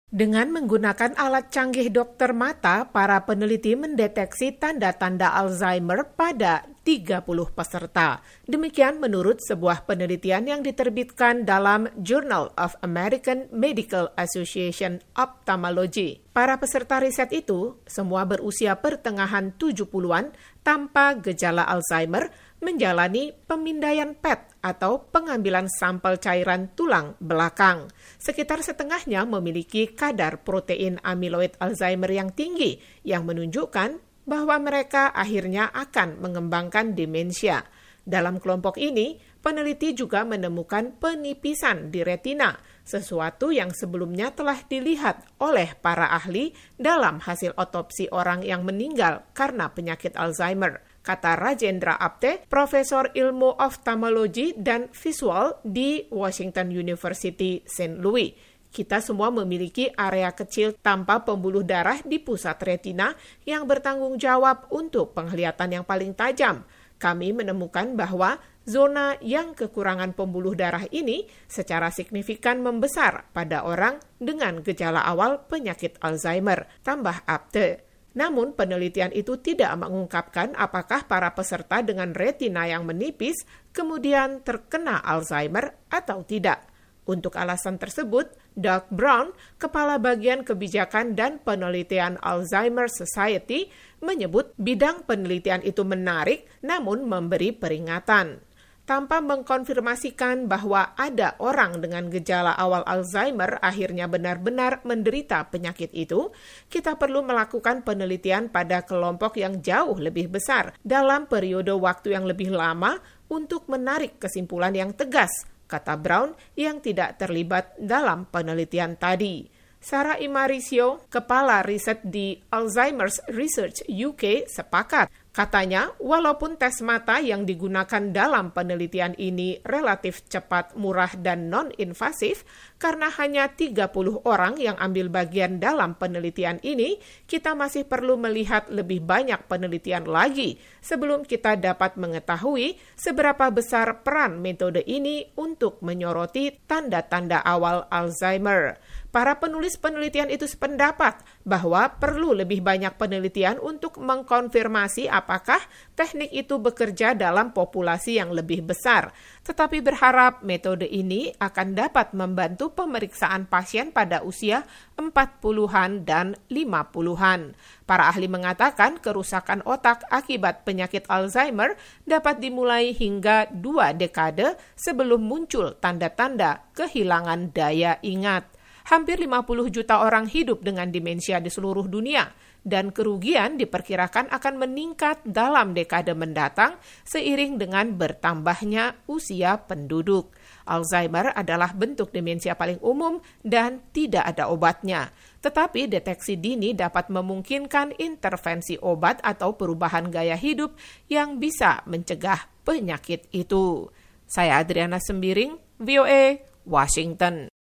Dengan menggunakan alat canggih dokter mata, para peneliti mendeteksi tanda-tanda Alzheimer pada 30 peserta. Demikian menurut sebuah penelitian yang diterbitkan dalam Journal of American Medical Association Ophthalmology. Para peserta riset itu semua berusia pertengahan 70-an tanpa gejala Alzheimer menjalani pemindaian PET atau pengambilan sampel cairan tulang belakang. Sekitar setengahnya memiliki kadar protein amiloid Alzheimer yang tinggi yang menunjukkan bahwa mereka akhirnya akan mengembangkan demensia. Dalam kelompok ini, peneliti juga menemukan penipisan di retina, sesuatu yang sebelumnya telah dilihat oleh para ahli dalam hasil otopsi orang yang meninggal karena penyakit Alzheimer, kata Rajendra Apte, Profesor Ilmu Ophthalmologi dan Visual di Washington University St. Louis. Kita semua memiliki area kecil tanpa pembuluh darah di pusat retina yang bertanggung jawab untuk penglihatan yang paling tajam. Kami menemukan bahwa zona yang kekurangan pembuluh darah ini secara signifikan membesar pada orang dengan gejala awal penyakit Alzheimer, tambah Apte. Namun penelitian itu tidak mengungkapkan apakah para peserta dengan retina yang menipis kemudian terkena Alzheimer atau tidak. Untuk alasan tersebut, Doug Brown, Kepala Bagian Kebijakan dan Penelitian Alzheimer Society, menyebut bidang penelitian itu menarik namun memberi peringatan. Tanpa mengkonfirmasikan bahwa ada orang dengan gejala awal Alzheimer akhirnya benar-benar menderita penyakit itu, kita perlu melakukan penelitian pada kelompok yang jauh lebih besar dalam periode waktu yang lebih lama untuk menarik kesimpulan yang tegas, kata Brown yang tidak terlibat dalam penelitian tadi. Sarah Imaricio, Kepala Riset di Alzheimer's Research UK, sepakat. Katanya, walaupun tes mata yang digunakan dalam penelitian ini relatif cepat, murah, dan non-invasif, karena hanya 30 orang yang ambil bagian dalam penelitian ini, kita masih perlu melihat lebih banyak penelitian lagi sebelum kita dapat mengetahui seberapa besar peran metode ini untuk menyoroti tanda-tanda awal Alzheimer. Para penulis penelitian itu sependapat bahwa perlu lebih banyak penelitian untuk mengkonfirmasi apakah teknik itu bekerja dalam populasi yang lebih besar, tetapi berharap metode ini akan dapat membantu pemeriksaan pasien pada usia 40-an dan 50-an. Para ahli mengatakan kerusakan otak akibat penyakit Alzheimer dapat dimulai hingga 2 dekade sebelum muncul tanda-tanda kehilangan daya ingat. Hampir 50 juta orang hidup dengan demensia di seluruh dunia, dan kerugian diperkirakan akan meningkat dalam dekade mendatang seiring dengan bertambahnya usia penduduk. Alzheimer adalah bentuk demensia paling umum dan tidak ada obatnya. Tetapi deteksi dini dapat memungkinkan intervensi obat atau perubahan gaya hidup yang bisa mencegah penyakit itu. Saya Adriana Sembiring, VOA, Washington.